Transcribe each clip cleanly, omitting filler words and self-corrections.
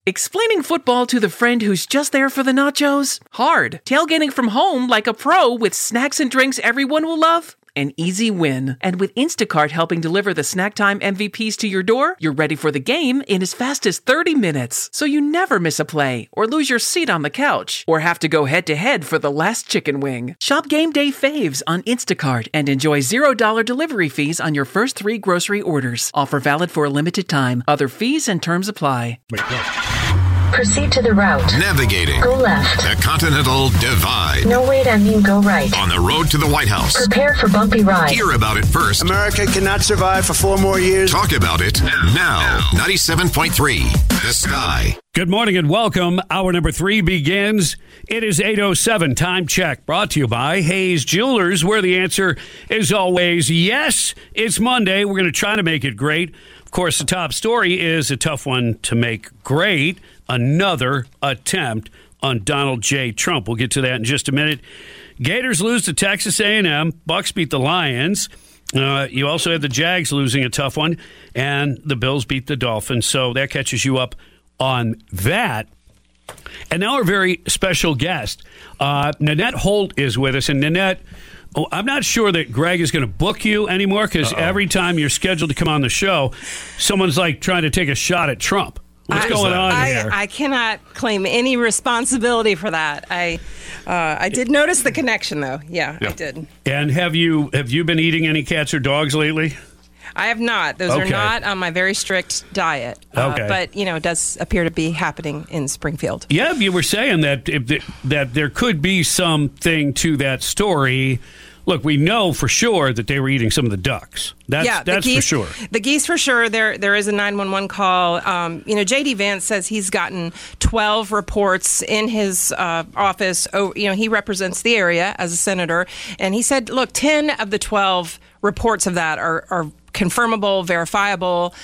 Explaining football to the friend who's just there for the nachos? Hard. Tailgating from home like a pro with snacks and drinks everyone will love? An easy win. And with Instacart helping deliver the snack time MVPs to your door, you're ready for the game in as fast as 30 minutes. So you never miss a play, or lose your seat on the couch, or have to go head-to-head for the last chicken wing. Shop Game Day Faves on Instacart and enjoy $0 delivery fees on your first 3 grocery orders. Offer valid for a limited time. Other fees and terms apply. Proceed to the route. Navigating. Go left. The Continental Divide. No, wait, I mean go right. On the road to the White House. Prepare for bumpy ride. Hear about it first. America cannot survive for 4 more years. Talk about it now. 97.3 The Sky. Good morning and welcome. Hour number 3 begins. It is 8:07. Time check brought to you by Hayes Jewelers, where the answer is always yes. It's Monday. We're going to try to make it great. Of course, the top story is a tough one to make great. Another attempt on Donald J. Trump. We'll get to that in just a minute. Gators lose to Texas A&M. Bucks beat the Lions. You also had the Jags losing a tough one, and the Bills beat the Dolphins. So that catches you up on that. And now our very special guest, Nanette Holt, is with us. And Nanette, I'm not sure that Greg is going to book you anymore because every time you're scheduled to come on the show, someone's like trying to take a shot at Trump. What's going on here? I cannot claim any responsibility for that. I did notice the connection, though. Yeah, I did. And have you been eating any cats or dogs lately? I have not. Those are not on my very strict diet. But, it does appear to be happening in Springfield. Yeah, you were saying that that there could be something to that story. Look, we know for sure that they were eating some of the ducks. That's geese, for sure. The geese for sure. There is a 911 call. J.D. Vance says he's gotten 12 reports in his office. He represents the area as a senator. And he said, look, 10 of the 12 reports of that are confirmable, verifiable.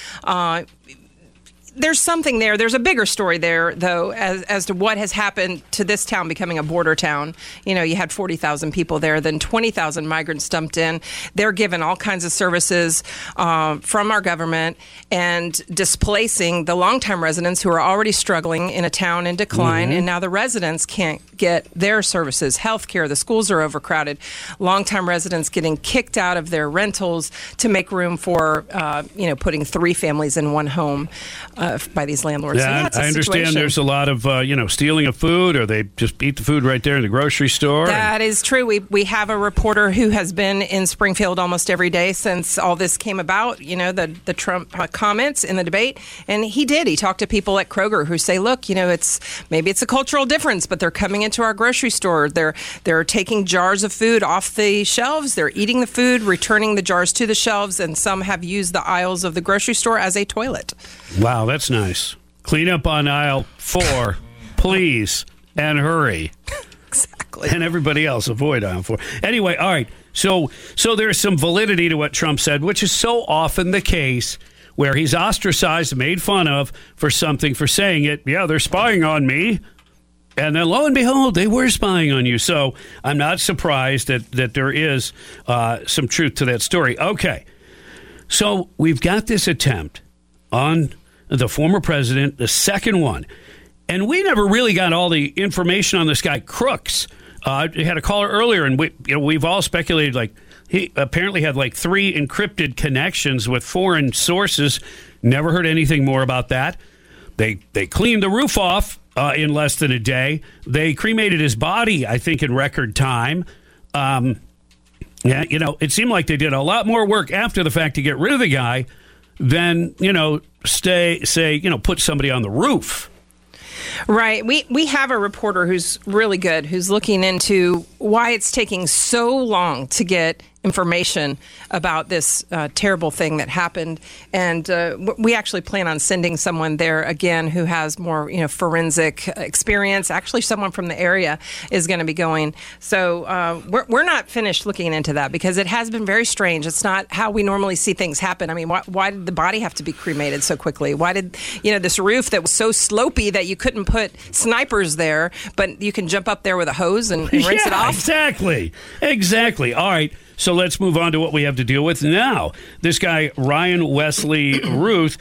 There's something there. There's a bigger story there, though, as to what has happened to this town becoming a border town. You had 40,000 people there, then 20,000 migrants dumped in. They're given all kinds of services from our government and displacing the longtime residents who are already struggling in a town in decline. Mm-hmm. And now the residents can't get their services, health care. The schools are overcrowded. Longtime residents getting kicked out of their rentals to make room for, putting 3 families in one home. By these landlords. Yeah, I understand there's a lot of, stealing of food, or they just eat the food right there in the grocery store. That is true. We have a reporter who has been in Springfield almost every day since all this came about, the Trump comments in the debate. And he talked to people at Kroger who say, look, maybe it's a cultural difference, but they're coming into our grocery store. They're taking jars of food off the shelves. They're eating the food, returning the jars to the shelves, and some have used the aisles of the grocery store as a toilet. Wow, that's nice. Clean up on aisle 4, please, and hurry. Exactly. And everybody else, avoid aisle 4. Anyway, all right. So there's some validity to what Trump said, which is so often the case where he's ostracized and made fun of for something, for saying it. Yeah, they're spying on me. And then, lo and behold, they were spying on you. So I'm not surprised that there is some truth to that story. Okay. So we've got this attempt on the former president, the second one. And we never really got all the information on this guy, Crooks. We had a caller earlier, and we've all speculated, like, he apparently had like 3 encrypted connections with foreign sources. Never heard anything more about that. They cleaned the roof off in less than a day. They cremated his body, I think, in record time. It seemed like they did a lot more work after the fact to get rid of the guy than, put somebody on the roof. Right. We have a reporter who's really good, who's looking into why it's taking so long to get information about this terrible thing that happened. And we actually plan on sending someone there again who has more, forensic experience. Actually, someone from the area is going to be going. So we're not finished looking into that because it has been very strange. It's not how we normally see things happen. I mean, why did the body have to be cremated so quickly? Why did, this roof that was so slopey that you couldn't put snipers there, but you can jump up there with a hose and rinse it off? Exactly. All right. So let's move on to what we have to deal with now. This guy, Ryan Wesley Ruth,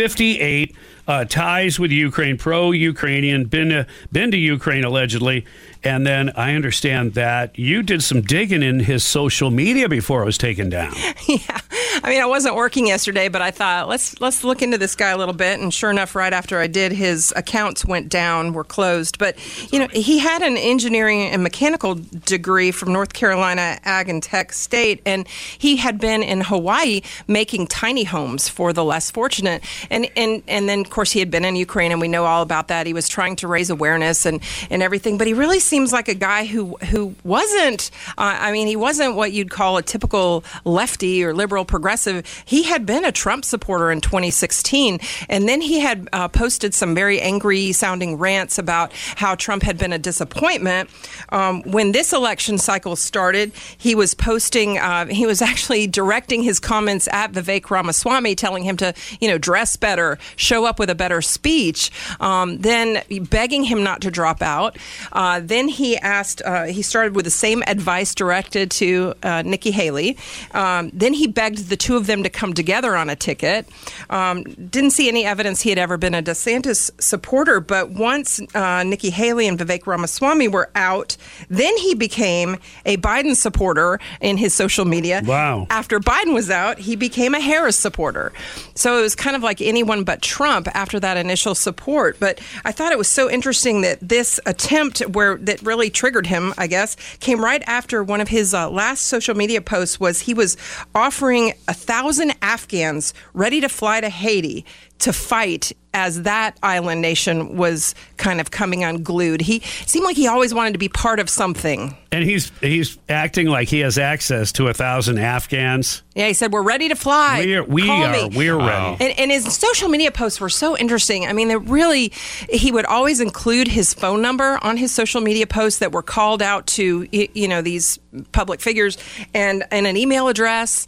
58, ties with Ukraine, pro-Ukrainian, been to Ukraine allegedly. And then I understand that you did some digging in his social media before it was taken down. Yeah. I mean, I wasn't working yesterday, but I thought, let's look into this guy a little bit. And sure enough, right after I did, his accounts went down, were closed. But, he had an engineering and mechanical degree from North Carolina Ag and Tech State. And he had been in Hawaii making tiny homes for the less fortunate. And then, of course, he had been in Ukraine, and we know all about that. He was trying to raise awareness and everything. But he really seems like a guy who wasn't, he wasn't what you'd call a typical lefty or liberal progressive. He had been a Trump supporter in 2016, and then he had posted some very angry sounding rants about how Trump had been a disappointment. When this election cycle started, he was posting, he was actually directing his comments at Vivek Ramaswamy, telling him to, dress better, show up with a better speech, then begging him not to drop out. Then he started with the same advice directed to Nikki Haley. Then he begged the two of them to come together on a ticket. Didn't see any evidence he had ever been a DeSantis supporter, but once Nikki Haley and Vivek Ramaswamy were out, then he became a Biden supporter in his social media. Wow. After Biden was out, he became a Harris supporter. So it was kind of like anyone but Trump after that initial support. But I thought it was so interesting that this attempt that really triggered him, I guess, came right after one of his last social media posts was he was offering 1,000 Afghans ready to fly to Haiti to fight as that island nation was kind of coming unglued. He seemed like he always wanted to be part of something. And he's acting like he has access to 1,000 Afghans. Yeah, he said, we're ready to fly. We're ready. And his social media posts were so interesting. I mean, he would always include his phone number on his social media posts that were called out to, these public figures and an email address.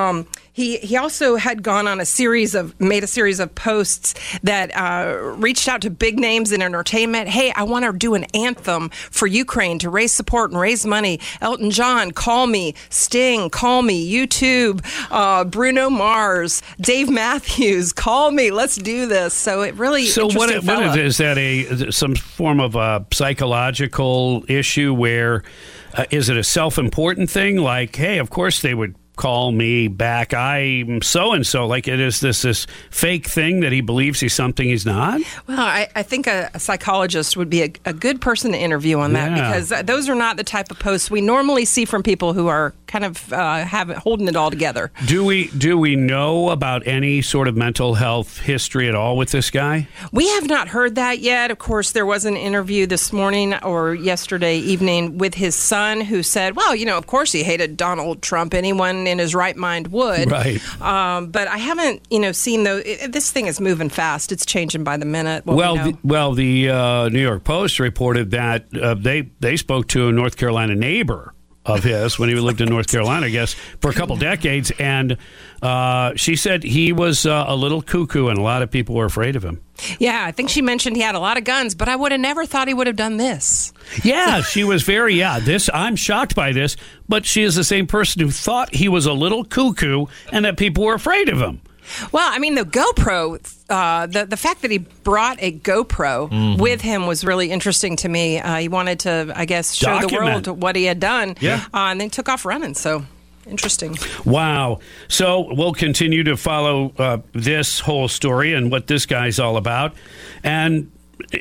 He also had made a series of posts that reached out to big names in entertainment. Hey, I want to do an anthem for Ukraine to raise support and raise money. Elton John, call me. Sting, call me. YouTube, Bruno Mars, Dave Matthews, call me. Let's do this. So it really. So what is that? Some form of a psychological issue where is it a self-important thing? Like, hey, of course they would call me back. I'm so-and-so. Like it is this fake thing that he believes he's something he's not? Well, I think a psychologist would be a good person to interview on that because those are not the type of posts we normally see from people who are kind of holding it all together. Do we know about any sort of mental health history at all with this guy? We have not heard that yet. Of course, there was an interview this morning or yesterday evening with his son who said, well, of course he hated Donald Trump. Anyone in his right mind would. Right. But I haven't, seen those. This thing is moving fast. It's changing by the minute. The New York Post reported that they spoke to a North Carolina neighbor of his when he lived in North Carolina, I guess, for a couple decades. And she said he was a little cuckoo and a lot of people were afraid of him. Yeah, I think she mentioned he had a lot of guns, but I would have never thought he would have done this. Yeah, she was I'm shocked by this, but she is the same person who thought he was a little cuckoo and that people were afraid of him. Well, I mean, the GoPro, the fact that he brought a GoPro with him was really interesting to me. He wanted to, I guess, show the world what he had done. Yeah. And then took off running. So interesting. Wow. So we'll continue to follow this whole story and what this guy's all about. And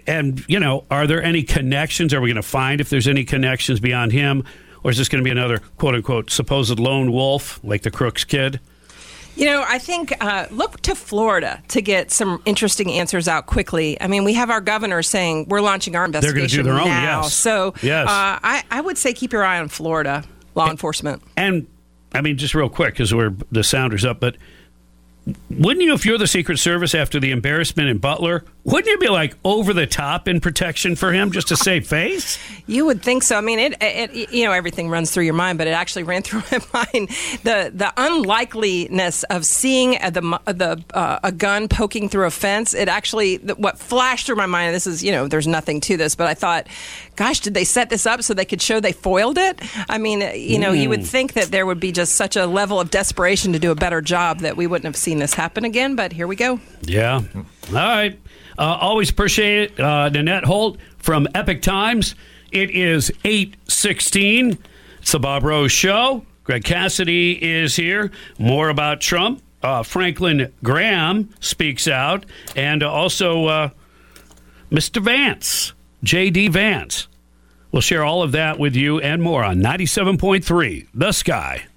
are there any connections? Are we going to find if there's any connections beyond him? Or is this going to be another, quote unquote, supposed lone wolf like the Crooks kid? I think look to Florida to get some interesting answers out quickly. I mean, we have our governor saying we're launching our investigation They're going to do their now. own, yes. So yes. I would say keep your eye on Florida law enforcement. And, I mean, just real quick, because the sounder's up, but wouldn't you, if you're the Secret Service after the embarrassment in Butler, wouldn't you be like over the top in protection for him just to save face? You would think so. I mean, it everything runs through your mind, but it actually ran through my mind. The unlikeliness of seeing a gun poking through a fence. It actually, what flashed through my mind. This is, there's nothing to this, but I thought, gosh, did they set this up so they could show they foiled it? I mean, you would think that there would be just such a level of desperation to do a better job that we wouldn't have seen this happen again. But here we go. Yeah. All right. Always appreciate it. Nanette Holt from Epic Times. It is 8:16. It's the Bob Rose Show. Greg Cassidy is here. More about Trump. Franklin Graham speaks out. And also Mr. Vance, J.D. Vance. We'll share all of that with you and more on 97.3 The Sky.